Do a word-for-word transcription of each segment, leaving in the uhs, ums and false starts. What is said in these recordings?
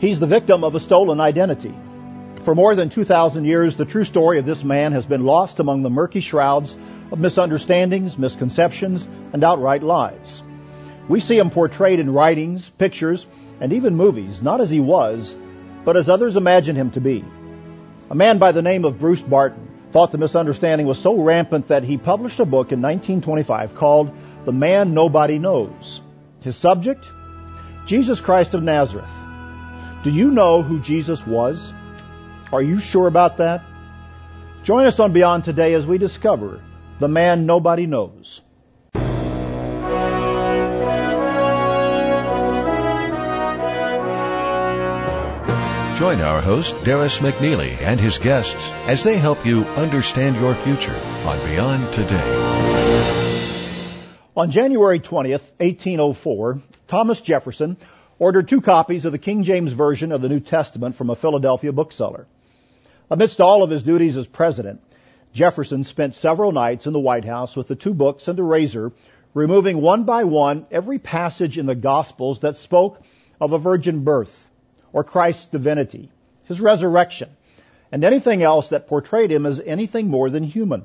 He's the victim of a stolen identity. For more than two thousand years, the true story of this man has been lost among the murky shrouds of misunderstandings, misconceptions, and outright lies. We see him portrayed in writings, pictures, and even movies, not as he was, but as others imagined him to be. A man by the name of Bruce Barton thought the misunderstanding was so rampant that he published a book in nineteen twenty-five called The Man Nobody Knows. His subject? Jesus Christ of Nazareth. Do you know who Jesus was? Are you sure about that? Join us on Beyond today as we discover the man nobody knows. Join our host, Darris McNeely, and his guests as they help you understand your future on Beyond Today. On January twentieth, eighteen oh four, Thomas Jefferson ordered two copies of the King James Version of the New Testament from a Philadelphia bookseller. Amidst all of his duties as president, Jefferson spent several nights in the White House with the two books and a razor, removing one by one every passage in the Gospels that spoke of a virgin birth, or Christ's divinity, his resurrection, and anything else that portrayed him as anything more than human.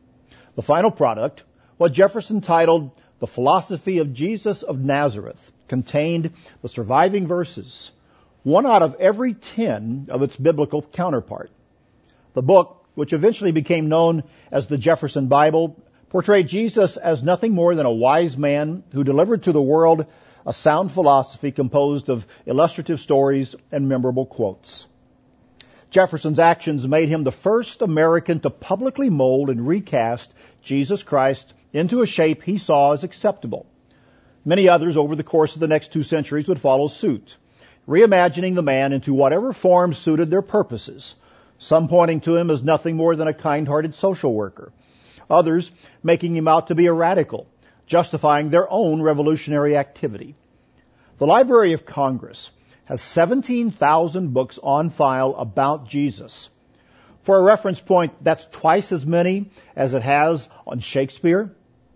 The final product, what Jefferson titled The Philosophy of Jesus of Nazareth, contained the surviving verses, one out of every ten of its biblical counterpart. The book, which eventually became known as the Jefferson Bible, portrayed Jesus as nothing more than a wise man who delivered to the world a sound philosophy composed of illustrative stories and memorable quotes. Jefferson's actions made him the first American to publicly mold and recast Jesus Christ into a shape he saw as acceptable. Many others over the course of the next two centuries would follow suit, reimagining the man into whatever form suited their purposes, some pointing to him as nothing more than a kind-hearted social worker, others making him out to be a radical, justifying their own revolutionary activity. The Library of Congress has seventeen thousand books on file about Jesus. For a reference point, that's twice as many as it has on Shakespeare.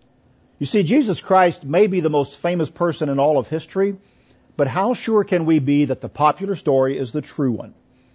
You see, Jesus Christ may be the most famous person in all of history, but how sure can we be that the popular story is the true one?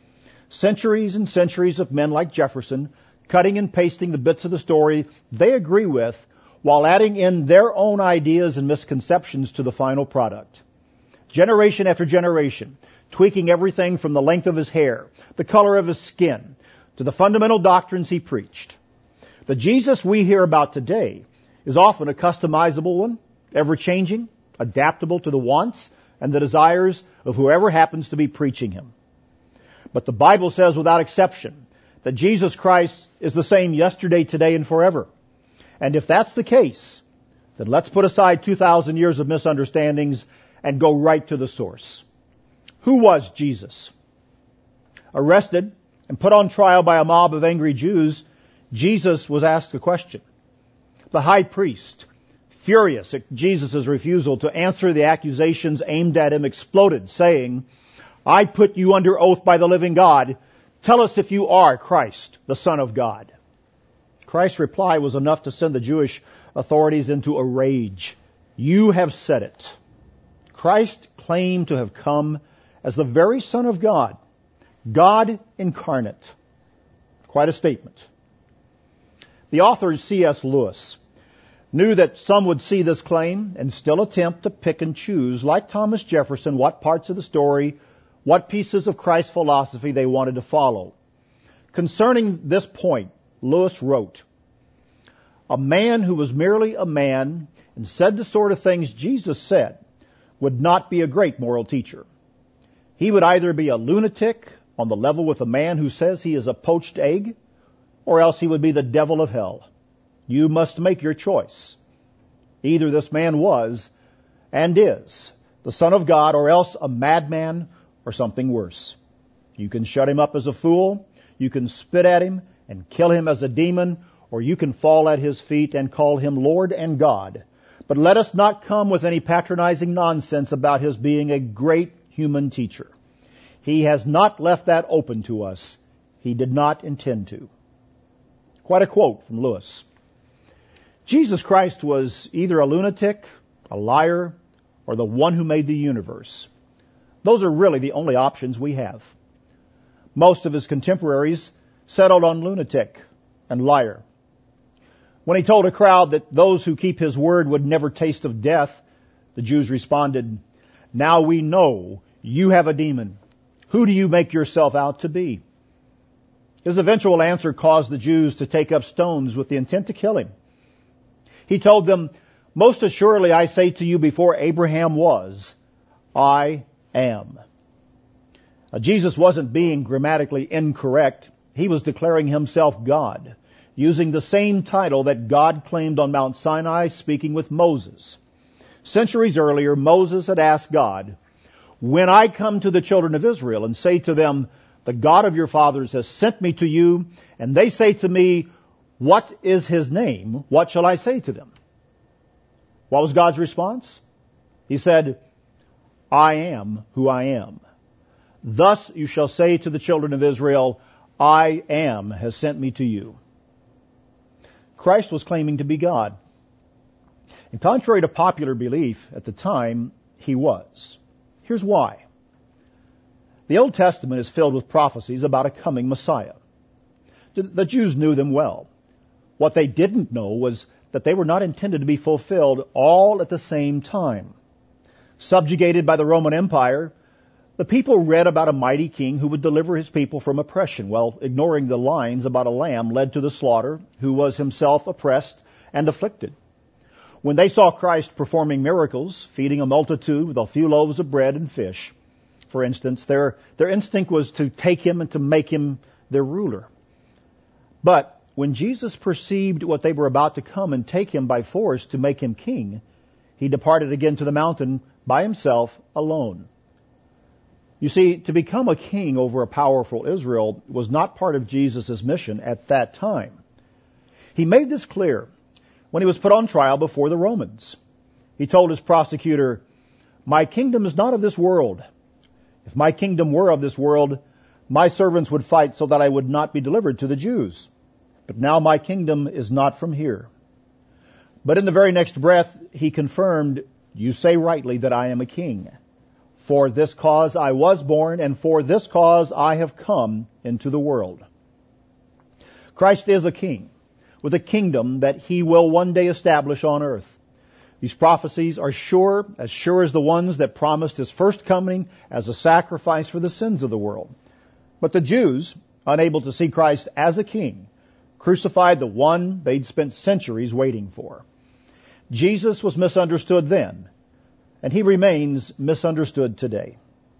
Centuries and centuries of men like Jefferson, cutting and pasting the bits of the story they agree with, while adding in their own ideas and misconceptions to the final product. Generation after generation, tweaking everything from the length of his hair, the color of his skin, to the fundamental doctrines he preached. The Jesus we hear about today is often a customizable one, ever-changing, adaptable to the wants and the desires of whoever happens to be preaching him. But the Bible says without exception that Jesus Christ is the same yesterday, today, and forever. And if that's the case, then let's put aside two thousand years of misunderstandings and go right to the source. Who was Jesus? Arrested and put on trial by a mob of angry Jews, Jesus was asked a question. The high priest, furious at Jesus' refusal to answer the accusations aimed at him, exploded, saying, "I put you under oath by the living God. Tell us if you are Christ, the Son of God." Christ's reply was enough to send the Jewish authorities into a rage. "You have said it." Christ claimed to have come as the very Son of God, God incarnate. Quite a statement. The author C S Lewis knew that some would see this claim and still attempt to pick and choose, like Thomas Jefferson, what parts of the story, what pieces of Christ's philosophy they wanted to follow. Concerning this point, Lewis wrote, "A man who was merely a man and said the sort of things Jesus said would not be a great moral teacher. He would either be a lunatic on the level with a man who says he is a poached egg, or else he would be the devil of hell. You must make your choice. Either this man was and is the Son of God, or else a madman or something worse. You can shut him up as a fool, you can spit at him and kill him as a demon, or you can fall at his feet and call him Lord and God. But let us not come with any patronizing nonsense about his being a great human teacher. He has not left that open to us. He did not intend to." Quite a quote from Lewis. Jesus Christ was either a lunatic, a liar, or the one who made the universe. Those are really the only options we have. Most of his contemporaries settled on lunatic and liar. When he told a crowd that those who keep his word would never taste of death, the Jews responded, "Now we know you have a demon. Who do you make yourself out to be?" His eventual answer caused the Jews to take up stones with the intent to kill him. He told them, "Most assuredly I say to you, before Abraham was, I am." Now, Jesus wasn't being grammatically incorrect. He was declaring himself God, using the same title that God claimed on Mount Sinai, speaking with Moses. Centuries earlier, Moses had asked God, "When I come to the children of Israel and say to them, 'The God of your fathers has sent me to you,' and they say to me, 'What is his name?' what shall I say to them?" What was God's response? He said, "I am who I am. Thus you shall say to the children of Israel, 'I am has sent me to you.'" Christ was claiming to be God. And contrary to popular belief at the time, he was. Here's why. The Old Testament is filled with prophecies about a coming Messiah. The Jews knew them well. What they didn't know was that they were not intended to be fulfilled all at the same time. Subjugated by the Roman Empire, the people read about a mighty king who would deliver his people from oppression, while ignoring the lines about a lamb led to the slaughter who was himself oppressed and afflicted. When they saw Christ performing miracles, feeding a multitude with a few loaves of bread and fish, for instance, their, their instinct was to take him and to make him their ruler. But when Jesus perceived what they were about to come and take him by force to make him king, he departed again to the mountain by himself alone. You see, to become a king over a powerful Israel was not part of Jesus' mission at that time. He made this clear when he was put on trial before the Romans. He told his prosecutor, "My kingdom is not of this world. If my kingdom were of this world, my servants would fight so that I would not be delivered to the Jews. But now my kingdom is not from here." But in the very next breath, he confirmed, "You say rightly that I am a king. For this cause I was born, and for this cause I have come into the world." Christ is a king, with a kingdom that he will one day establish on earth. These prophecies are sure, as sure as the ones that promised his first coming as a sacrifice for the sins of the world. But the Jews, unable to see Christ as a king, crucified the one they'd spent centuries waiting for. Jesus was misunderstood then, and he remains misunderstood today.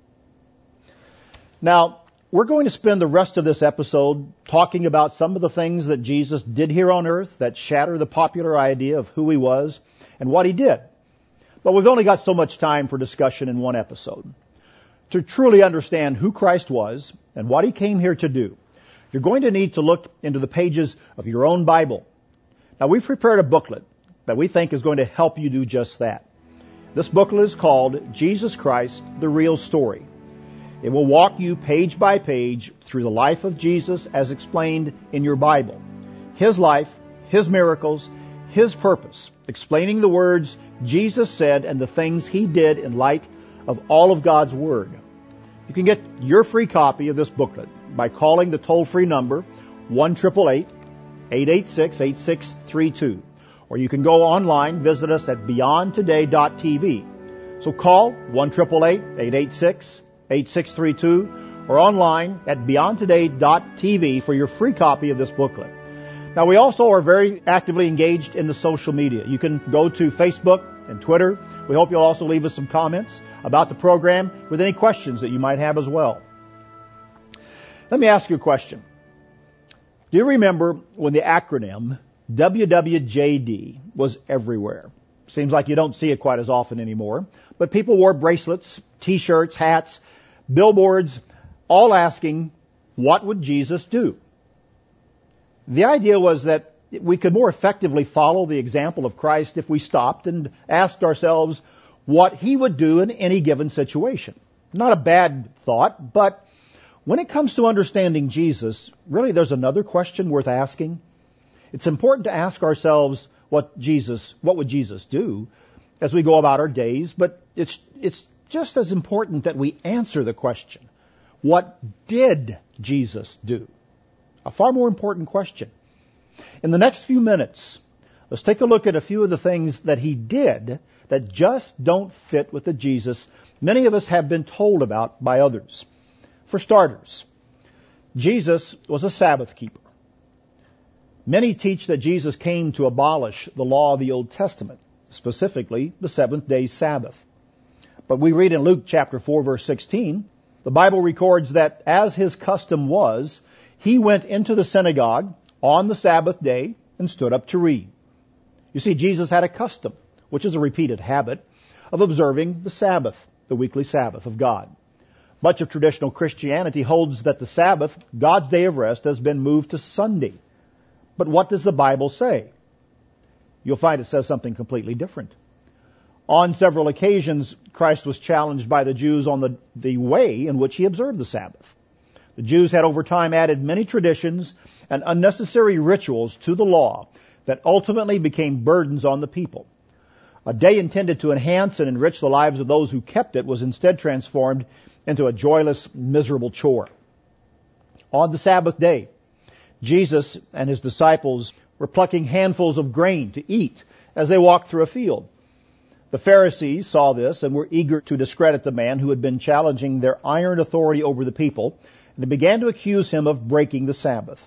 Now, we're going to spend the rest of this episode talking about some of the things that Jesus did here on earth that shatter the popular idea of who he was and what he did. But we've only got so much time for discussion in one episode. To truly understand who Christ was and what he came here to do, you're going to need to look into the pages of your own Bible. Now, we've prepared a booklet that we think is going to help you do just that. This booklet is called Jesus Christ, The Real Story. It will walk you page by page through the life of Jesus as explained in your Bible. His life, his miracles, his purpose, explaining the words Jesus said and the things he did in light of all of God's Word. You can get your free copy of this booklet by calling the toll-free number one eight eight eight, eight eight six, eight six three two. Or you can go online, visit us at beyond today dot t v. So call one eight eight eight, eight eight six, eight six three two or online at beyond today dot t v for your free copy of this booklet. Now, we also are very actively engaged in the social media. You can go to Facebook and Twitter. We hope you'll also leave us some comments about the program with any questions that you might have as well. Let me ask you a question. Do you remember when the acronym W W J D was everywhere? Seems like you don't see it quite as often anymore. But people wore bracelets, T-shirts, hats, billboards, all asking, what would Jesus do? The idea was that we could more effectively follow the example of Christ if we stopped and asked ourselves what he would do in any given situation. Not a bad thought, but when it comes to understanding Jesus, really there's another question worth asking. It's important to ask ourselves what Jesus, what would Jesus do as we go about our days, but it's, it's just as important that we answer the question, what did Jesus do? A far more important question. In the next few minutes, let's take a look at a few of the things that he did that just don't fit with the Jesus many of us have been told about by others. For starters, Jesus was a Sabbath keeper. Many teach that Jesus came to abolish the law of the Old Testament, specifically the seventh day Sabbath. But we read in Luke chapter four, verse sixteen, the Bible records that as his custom was, he went into the synagogue on the Sabbath day and stood up to read. You see, Jesus had a custom, which is a repeated habit, of observing the Sabbath, the weekly Sabbath of God. Much of traditional Christianity holds that the Sabbath, God's day of rest, has been moved to Sunday. But what does the Bible say? You'll find it says something completely different. On several occasions, Christ was challenged by the Jews on the, the way in which he observed the Sabbath. The Jews had over time added many traditions and unnecessary rituals to the law that ultimately became burdens on the people. A day intended to enhance and enrich the lives of those who kept it was instead transformed into a joyless, miserable chore. On the Sabbath day, Jesus and his disciples were plucking handfuls of grain to eat as they walked through a field. The Pharisees saw this and were eager to discredit the man who had been challenging their iron authority over the people, and they began to accuse him of breaking the Sabbath.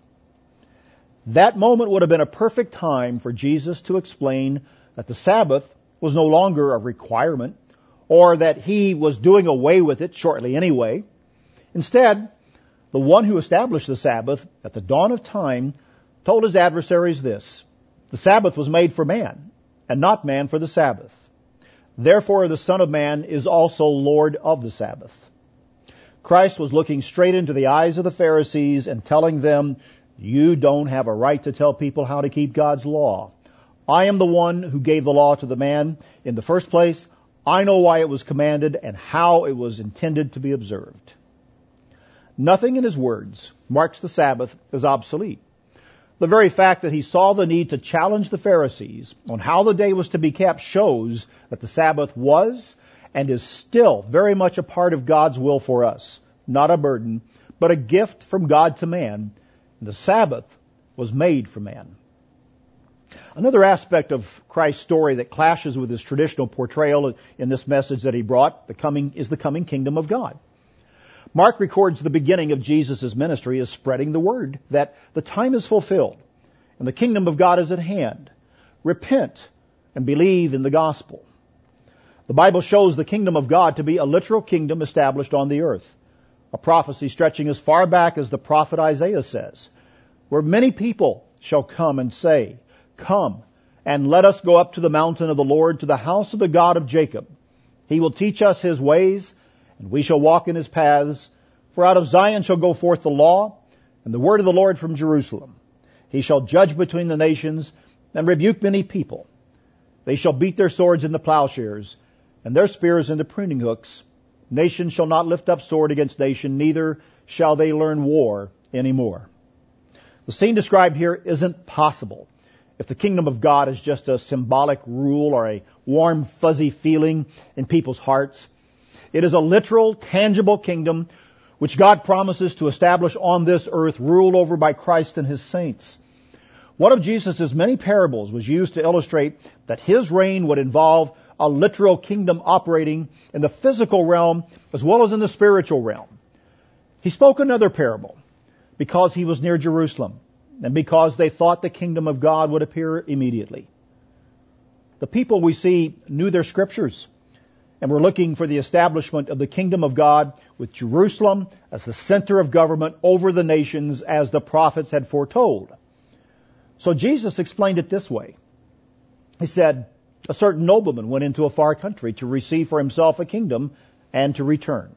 That moment would have been a perfect time for Jesus to explain that the Sabbath was no longer a requirement, or that he was doing away with it shortly anyway. Instead, the one who established the Sabbath at the dawn of time told his adversaries this: the Sabbath was made for man, and not man for the Sabbath. Therefore, the Son of Man is also Lord of the Sabbath. Christ was looking straight into the eyes of the Pharisees and telling them, you don't have a right to tell people how to keep God's law. I am the one who gave the law to the man in the first place. I know why it was commanded and how it was intended to be observed. Nothing in his words marks the Sabbath as obsolete. The very fact that he saw the need to challenge the Pharisees on how the day was to be kept shows that the Sabbath was and is still very much a part of God's will for us. Not a burden, but a gift from God to man. The Sabbath was made for man. Another aspect of Christ's story that clashes with his traditional portrayal in this message that he brought the coming, is the coming kingdom of God. Mark records the beginning of Jesus' ministry as spreading the word that the time is fulfilled and the kingdom of God is at hand. Repent and believe in the gospel. The Bible shows the kingdom of God to be a literal kingdom established on the earth, a prophecy stretching as far back as the prophet Isaiah says, where many people shall come and say, come and let us go up to the mountain of the Lord, to the house of the God of Jacob. He will teach us his ways, and we shall walk in his paths. For out of Zion shall go forth the law, and the word of the Lord from Jerusalem. He shall judge between the nations, and rebuke many people. They shall beat their swords into plowshares, and their spears into pruning hooks. Nation shall not lift up sword against nation, neither shall they learn war anymore. The scene described here isn't possible if the kingdom of God is just a symbolic rule or a warm, fuzzy feeling in people's hearts. It is a literal, tangible kingdom which God promises to establish on this earth, ruled over by Christ and his saints. One of Jesus' many parables was used to illustrate that his reign would involve a literal kingdom operating in the physical realm as well as in the spiritual realm. He spoke another parable because he was near Jerusalem and because they thought the kingdom of God would appear immediately. The people we see knew their scriptures and were looking for the establishment of the kingdom of God with Jerusalem as the center of government over the nations as the prophets had foretold. So Jesus explained it this way. He said, a certain nobleman went into a far country to receive for himself a kingdom and to return.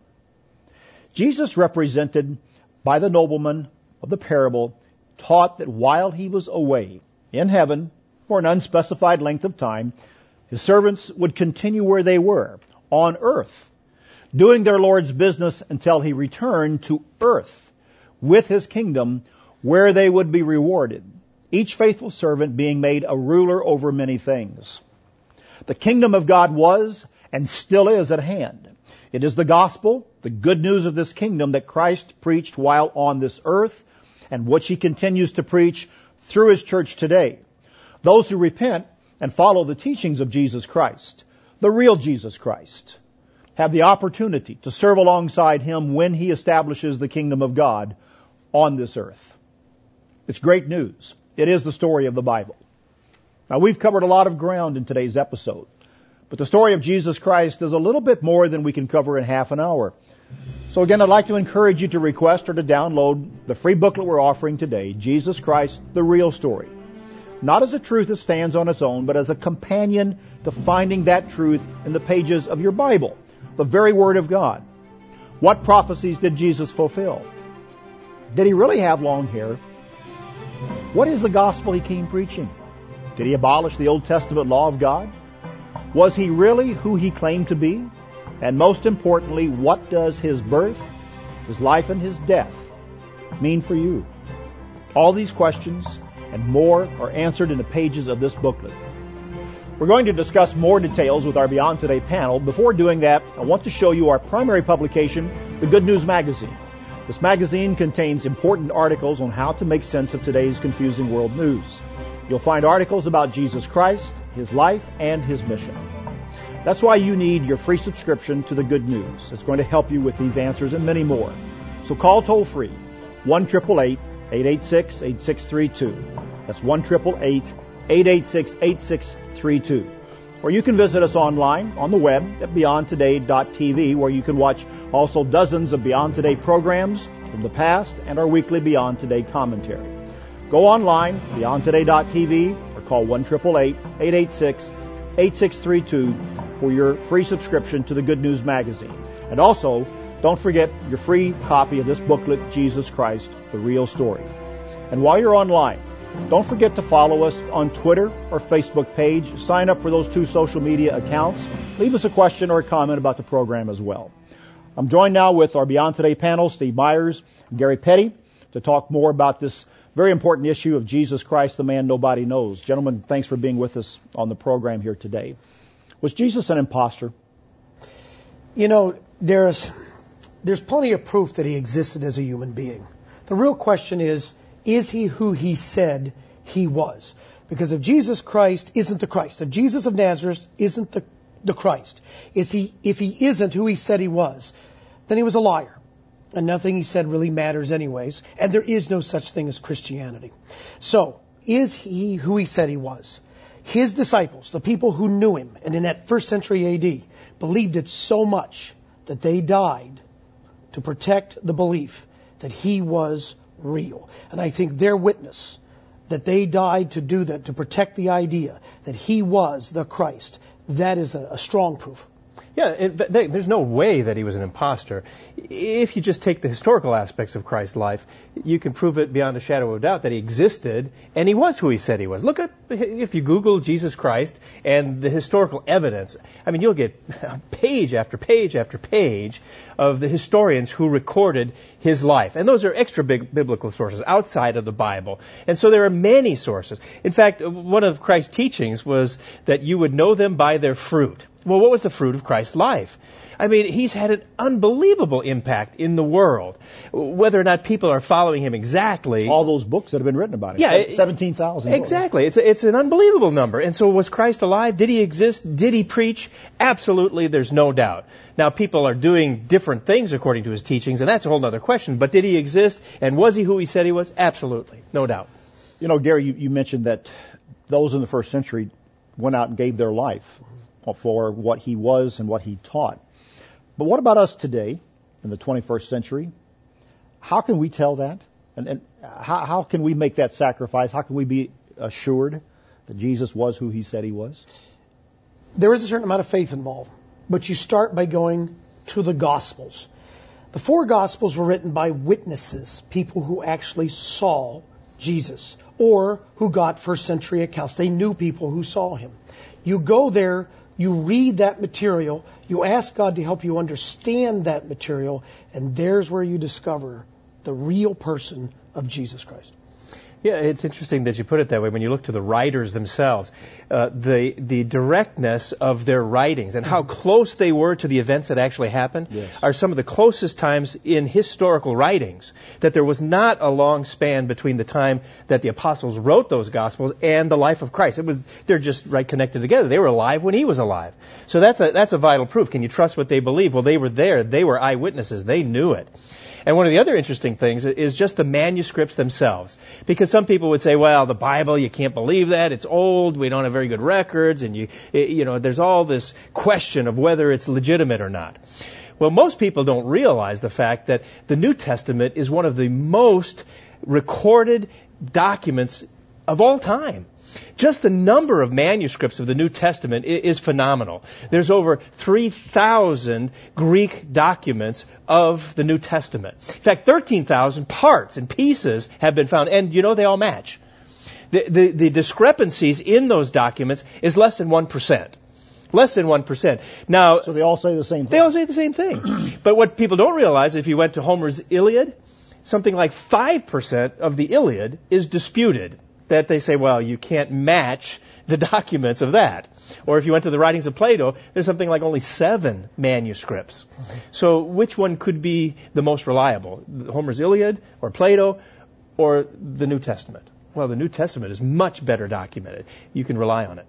Jesus, represented by the nobleman of the parable, taught that while he was away in heaven for an unspecified length of time, his servants would continue where they were, on earth, doing their Lord's business until he returned to earth with his kingdom, where they would be rewarded, each faithful servant being made a ruler over many things. The kingdom of God was and still is at hand. It is the gospel, the good news of this kingdom that Christ preached while on this earth, and which he continues to preach through his church today. Those who repent and follow the teachings of Jesus Christ, the real Jesus Christ, have the opportunity to serve alongside him when he establishes the kingdom of God on this earth. It's great news. It is the story of the Bible. Now, we've covered a lot of ground in today's episode, but the story of Jesus Christ is a little bit more than we can cover in half an hour. So again, I'd like to encourage you to request or to download the free booklet we're offering today, Jesus Christ, the Real Story. Not as a truth that stands on its own, but as a companion to finding that truth in the pages of your Bible, the very Word of God. What prophecies did Jesus fulfill? Did he really have long hair? What is the gospel he came preaching? Did he abolish the Old Testament law of God? Was he really who he claimed to be? And most importantly, what does his birth, his life, and his death mean for you? All these questions and more are answered in the pages of this booklet. We're going to discuss more details with our Beyond Today panel. Before doing that, I want to show you our primary publication, the Good News Magazine. This magazine contains important articles on how to make sense of today's confusing world news. You'll find articles about Jesus Christ, his life, and his mission. That's why you need your free subscription to the Good News. It's going to help you with these answers and many more. So call toll-free, one eight eight eight, eight eight six, eight six three two. That's one eight eight eight, eight eight six, eight six three two. Or you can visit us online on the web at beyond today dot t v, where you can watch also dozens of Beyond Today programs from the past and our weekly Beyond Today commentary. Go online, beyond today dot t v, or call one eight eight eight, eight eight six, eight six three two for your free subscription to the Good News Magazine. And also, don't forget your free copy of this booklet, Jesus Christ, the Real Story. And while you're online, don't forget to follow us on Twitter or Facebook page. Sign up for those two social media accounts. Leave us a question or a comment about the program as well. I'm joined now with our Beyond Today panel, Steve Myers and Gary Petty, to talk more about this very important issue of Jesus Christ, the man nobody knows. Gentlemen, thanks for being with us on the program here today. Was Jesus an imposter? You know, there's there's plenty of proof that he existed as a human being. The real question is, is he who he said he was? Because if Jesus Christ isn't the Christ, if Jesus of Nazareth isn't the, the Christ, is he if he isn't who he said he was, then he was a liar. And nothing he said really matters anyways. And there is no such thing as Christianity. So, is he who he said he was? His disciples, the people who knew him, and in that first century A D, believed it so much that they died to protect the belief that he was real. And I think their witness, that they died to do that, to protect the idea that he was the Christ, that is a, a strong proof. Yeah, it, they, there's no way that he was an imposter. If you just take the historical aspects of Christ's life, you can prove it beyond a shadow of a doubt that he existed and he was who he said he was. Look at, if you Google Jesus Christ and the historical evidence, I mean, you'll get page after page after page of the historians who recorded his life. And those are extra big biblical sources outside of the Bible. And so there are many sources. In fact, one of Christ's teachings was that you would know them by their fruit. Well, what was the fruit of Christ's life? I mean, he's had an unbelievable impact in the world. Whether or not people are following him exactly. All those books that have been written about him. Yeah. seventeen thousand. Exactly. It's, a, it's an unbelievable number. And so was Christ alive? Did he exist? Did he preach? Absolutely, there's no doubt. Now, people are doing different things according to his teachings, and that's a whole other question. But did he exist? And was he who he said he was? Absolutely. No doubt. You know, Gary, you, you mentioned that those in the first century went out and gave their life for what he was and what he taught. But what about us today in the twenty-first century? How can we tell that? And, and how, how can we make that sacrifice? How can we be assured that Jesus was who he said he was? There is a certain amount of faith involved, but you start by going to the Gospels. The four Gospels were written by witnesses, people who actually saw Jesus, or who got first century accounts. They knew people who saw him. You go there, you read that material, you ask God to help you understand that material, and there's where you discover the real person of Jesus Christ. Yeah, it's interesting that you put it that way. When you look to the writers themselves, uh, the the directness of their writings and how close they were to the events that actually happened Yes. are some of the closest times in historical writings that there was not a long span between the time that the apostles wrote those Gospels and the life of Christ. It was they're just right connected together. They were alive when he was alive. So that's a that's a vital proof. Can you trust what they believe? Well, they were there. They were eyewitnesses. They knew it. And one of the other interesting things is just the manuscripts themselves. Because some people would say, well, the Bible, you can't believe that. It's old. We don't have very good records. And, you, you know, there's all this question of whether it's legitimate or not. Well, most people don't realize the fact that the New Testament is one of the most recorded documents of all time. Just the number of manuscripts of the New Testament is phenomenal. There's over three thousand Greek documents of the New Testament. In fact, thirteen thousand parts and pieces have been found, and you know they all match. The, the, the discrepancies in those documents is less than one percent. Less than one percent. Now, So they all say the same thing. they all say the same thing. But what people don't realize, if you went to Homer's Iliad, something like five percent of the Iliad is disputed. That they say, well, you can't match the documents of that. Or if you went to the writings of Plato, there's something like only seven manuscripts. Mm-hmm. So which one could be the most reliable? Homer's Iliad or Plato or the New Testament? Well, the New Testament is much better documented. You can rely on it.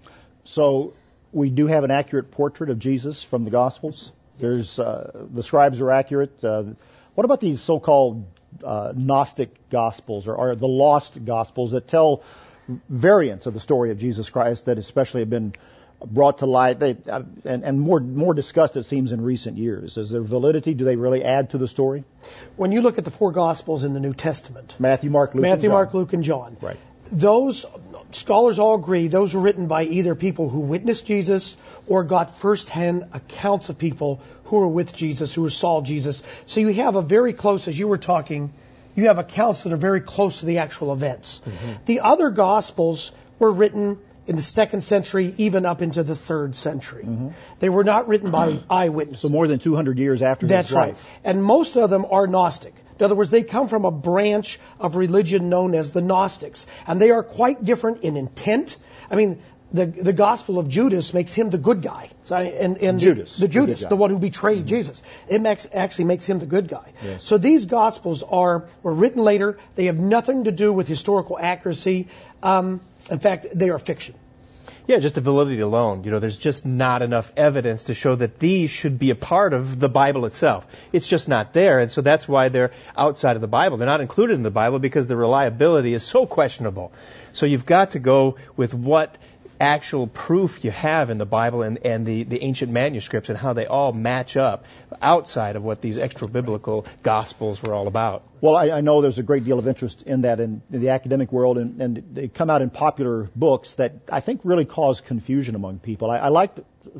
So we do have an accurate portrait of Jesus from the Gospels. There's uh, the scribes are accurate. Uh, what about these so-called uh, Gnostic Gospels or, or the lost Gospels that tell variants of the story of Jesus Christ that especially have been brought to light they, uh, and, and more more discussed, it seems, in recent years? Is there validity? Do they really add to the story? When you look at the four Gospels in the New Testament, Matthew, Mark, Luke, Matthew, and John. Mark, Luke, and John. Right. Those scholars all agree those were written by either people who witnessed Jesus or got first-hand accounts of people who were with Jesus, who saw Jesus. So you have a very close, as you were talking, you have accounts that are very close to the actual events. Mm-hmm. The other Gospels were written in the second century, even up into the third century. Mm-hmm. They were not written by eyewitnesses. So more than two hundred years after That's his life. right. And most of them are Gnostic. In other words, they come from a branch of religion known as the Gnostics. And they are quite different in intent. I mean, the the Gospel of Judas makes him the good guy. So, and, and Judas. The, the Judas, the, the one who betrayed mm-hmm. Jesus. It makes, actually makes him the good guy. Yes. So these Gospels are were written later. They have nothing to do with historical accuracy. Um, in fact, they are fiction. Yeah, just the validity alone. You know, there's just not enough evidence to show that these should be a part of the Bible itself. It's just not there, and so that's why they're outside of the Bible. They're not included in the Bible because the reliability is so questionable. So you've got to go with what actual proof you have in the Bible and, and the, the ancient manuscripts and how they all match up outside of what these extra-biblical Gospels were all about. Well, I, I know there's a great deal of interest in that in, in the academic world, and, and they come out in popular books that I think really cause confusion among people. I, I like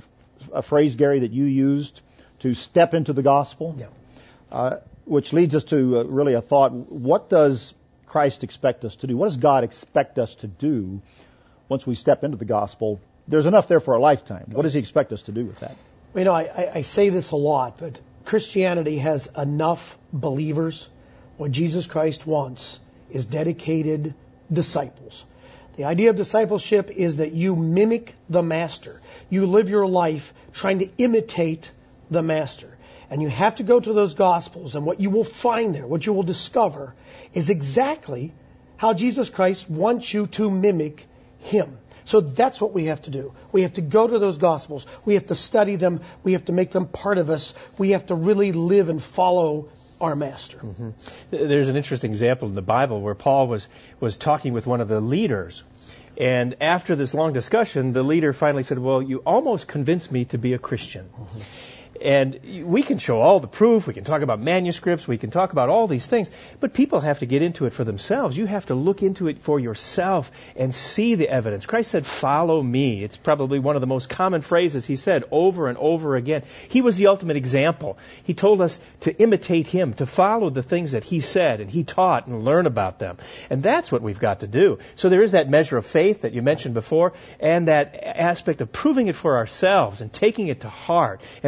a phrase, Gary, that you used, to step into the gospel, yeah. uh, which leads us to uh, really a thought. What does Christ expect us to do? What does God expect us to do once we step into the gospel? There's enough there for a lifetime. What does he expect us to do with that? You know, I, I say this a lot, but Christianity has enough believers. What Jesus Christ wants is dedicated disciples. The idea of discipleship is that you mimic the master. You live your life trying to imitate the master. And you have to go to those Gospels, and what you will find there, what you will discover, is exactly how Jesus Christ wants you to mimic him. So that's what we have to do. We have to go to those Gospels. We have to study them. We have to make them part of us. We have to really live and follow our master. Mm-hmm. There's an interesting example in the Bible where Paul was, was talking with one of the leaders. And after this long discussion, the leader finally said, well, you almost convinced me to be a Christian. Mm-hmm. And we can show all the proof, we can talk about manuscripts, we can talk about all these things, but people have to get into it for themselves. You have to look into it for yourself and see the evidence. Christ said, follow me. It's probably one of the most common phrases he said over and over again. He was the ultimate example. He told us to imitate him, to follow the things that he said and he taught and learn about them. And that's what we've got to do. So there is that measure of faith that you mentioned before, and that aspect of proving it for ourselves and taking it to heart and realizing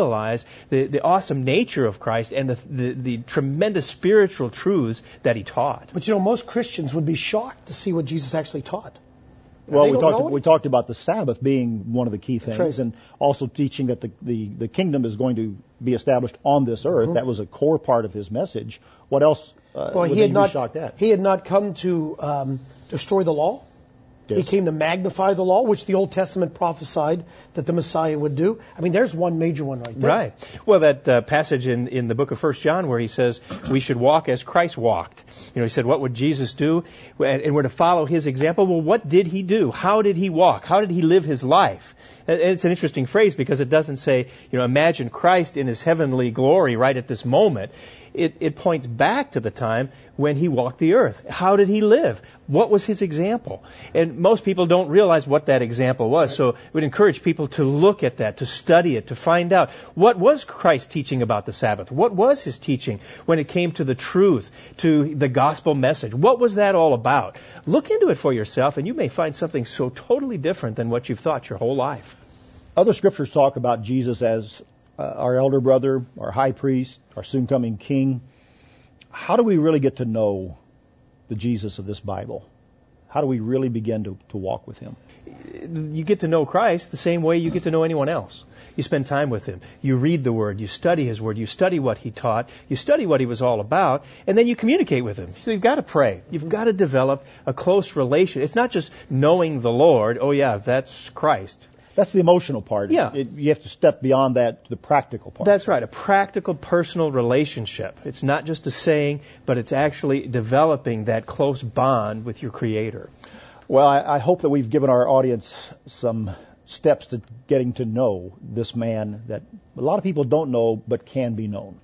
realize the, the awesome nature of Christ and the, the, the tremendous spiritual truths that he taught. But you know, most Christians would be shocked to see what Jesus actually taught. Well, They we don't talked, know we it. talked about the Sabbath being one of the key things, right. and also teaching that the, the, the kingdom is going to be established on this earth. Mm-hmm. That was a core part of his message. What else uh, Well, would he they had be not shocked at? he had not come to um, destroy the law. Yes. He came to magnify the law, which the Old Testament prophesied that the Messiah would do. I mean, there's one major one right there. Right. Well, that uh, passage in, in the book of First John where he says we should walk as Christ walked. You know, he said, what would Jesus do? And, and we're to follow his example. Well, what did he do? How did he walk? How did he live his life? And it's an interesting phrase because it doesn't say, you know, imagine Christ in his heavenly glory right at this moment. It, it points back to the time when he walked the earth. How did he live? What was his example? And most people don't realize what that example was. So we'd encourage people to look at that, to study it, to find out what was Christ teaching about the Sabbath? What was his teaching when it came to the truth, to the gospel message? What was that all about? Look into it for yourself and you may find something so totally different than what you've thought your whole life. Other scriptures talk about Jesus as uh, our elder brother, our high priest, our soon-coming king. How do we really get to know the Jesus of this Bible? How do we really begin to, to walk with him? You get to know Christ the same way you get to know anyone else. You spend time with him. You read the Word. You study his Word. You study what he taught. You study what he was all about. And then you communicate with him. So you've got to pray. You've got to develop a close relation. It's not just knowing the Lord. Oh, yeah, that's Christ. That's the emotional part. Yeah. It, you have to step beyond that to the practical part. That's right, a practical, personal relationship. It's not just a saying, but it's actually developing that close bond with your Creator. Well, I, I hope that we've given our audience some steps to getting to know this man that a lot of people don't know but can be known.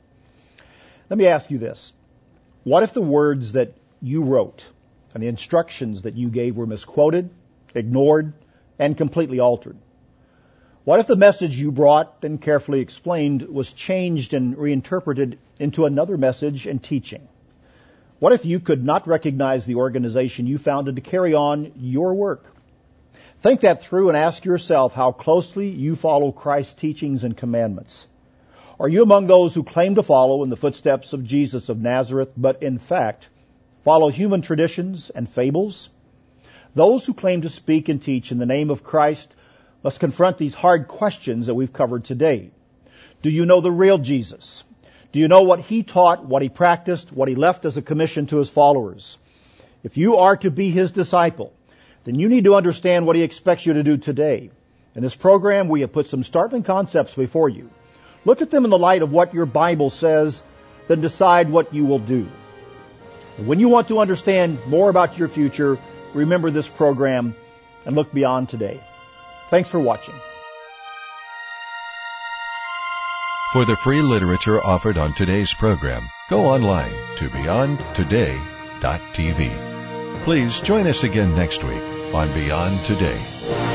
Let me ask you this. What if the words that you wrote and the instructions that you gave were misquoted, ignored, and completely altered? What if the message you brought and carefully explained was changed and reinterpreted into another message and teaching? What if you could not recognize the organization you founded to carry on your work? Think that through and ask yourself how closely you follow Christ's teachings and commandments. Are you among those who claim to follow in the footsteps of Jesus of Nazareth, but in fact follow human traditions and fables? Those who claim to speak and teach in the name of Christ must confront these hard questions that we've covered today. Do you know the real Jesus? Do you know what he taught, what he practiced, what he left as a commission to his followers? If you are to be his disciple, then you need to understand what he expects you to do today. In this program, we have put some startling concepts before you. Look at them in the light of what your Bible says, then decide what you will do. When you want to understand more about your future, remember this program and look beyond today. Thanks for watching. For the free literature offered on today's program, go online to beyond today dot t v. Please join us again next week on Beyond Today.